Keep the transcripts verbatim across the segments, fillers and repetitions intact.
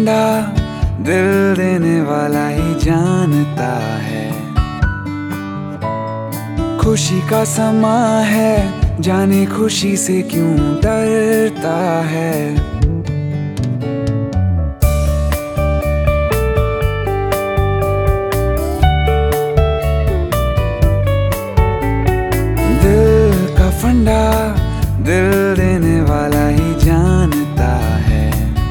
फंडा दिल देने वाला ही जानता है। खुशी का समा है, जाने खुशी से क्यों डरता है। दिल का फंडा दिल देने वाला ही जानता है।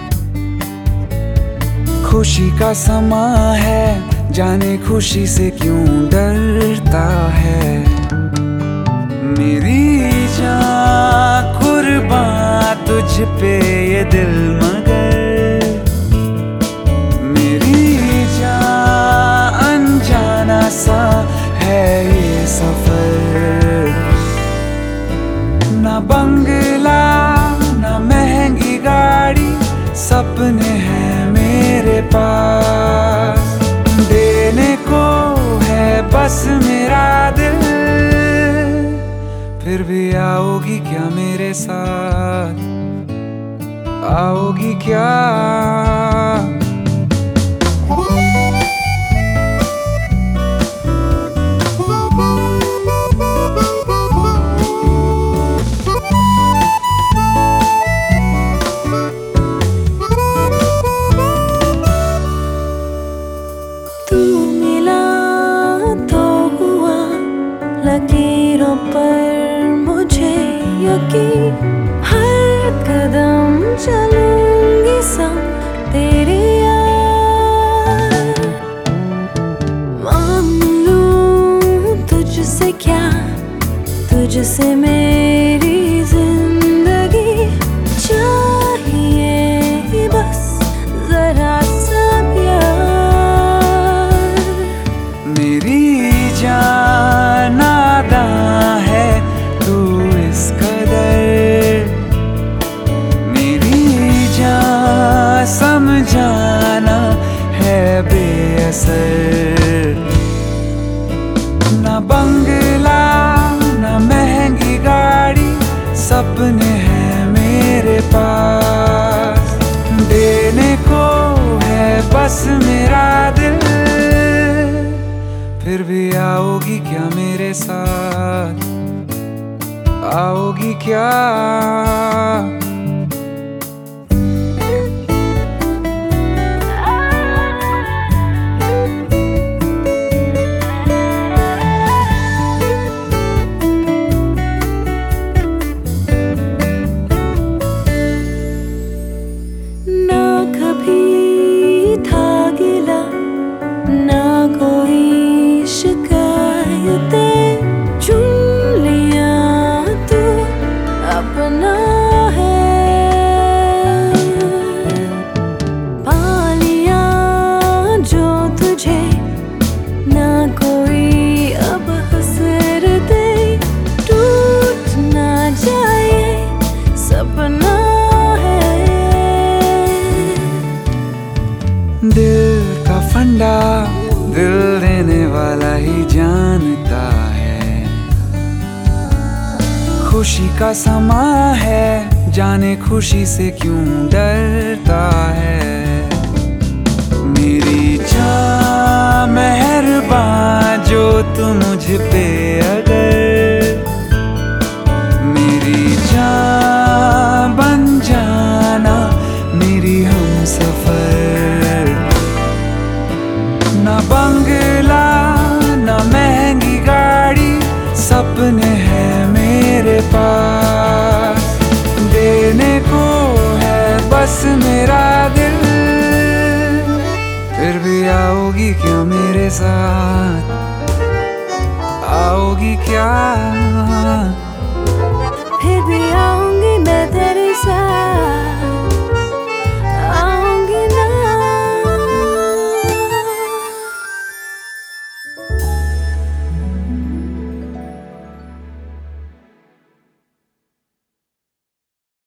खुशी का समा है, जाने खुशी से क्यों डरता है। मेरी जान कुर्बान तुझ पे ये दिल मगर, मेरी जान अनजाना सा है ये सफर। ना बंगला ना महंगी गाड़ी, सपने हैं मेरे पास। देने को है बस मेरा दिल, फिर भी आओगी क्या मेरे साथ, आओगी क्या। तू मिला तो हुआ लकीरों पर मुझे यकीन। हर कदम चलूंगी संग तेरे यार। मांग लूं तुझसे क्या, तुझसे मेरी जिंदगी चाहिए बस जरा सा प्यार। मेरी जान नादां है तू इस कदर, मेरी जान समझाना है बेअसर। ना बंगला ना महंगी गाड़ी, सपने हैं मेरे पास। देने को है बस मेरा दिल, फिर भी आओगी क्या मेरे साथ, आओगी क्या। ना कभी था गिला ना कोई शिकायतें, चुन लिया तू अपना है। पा लिया जो तुझे, ना कोई अब हसरते। टूट ना जाए सपना है। दिल का फंडा दिल देने वाला ही जानता है। खुशी का समा है, जाने खुशी से क्यों डरता है। मेरी जान मेहरबान जो तू मुझ पे अगर, मेरी जान बन जाना मेरी हमसफर। ना बंगला ना महंगी गाड़ी, सपने हैं मेरे पास। देने को है बस मेरा दिल, फिर भी आओगी क्या मेरे साथ, आओगी क्या। फिर भी आऊंगी मैं तेरे साथ।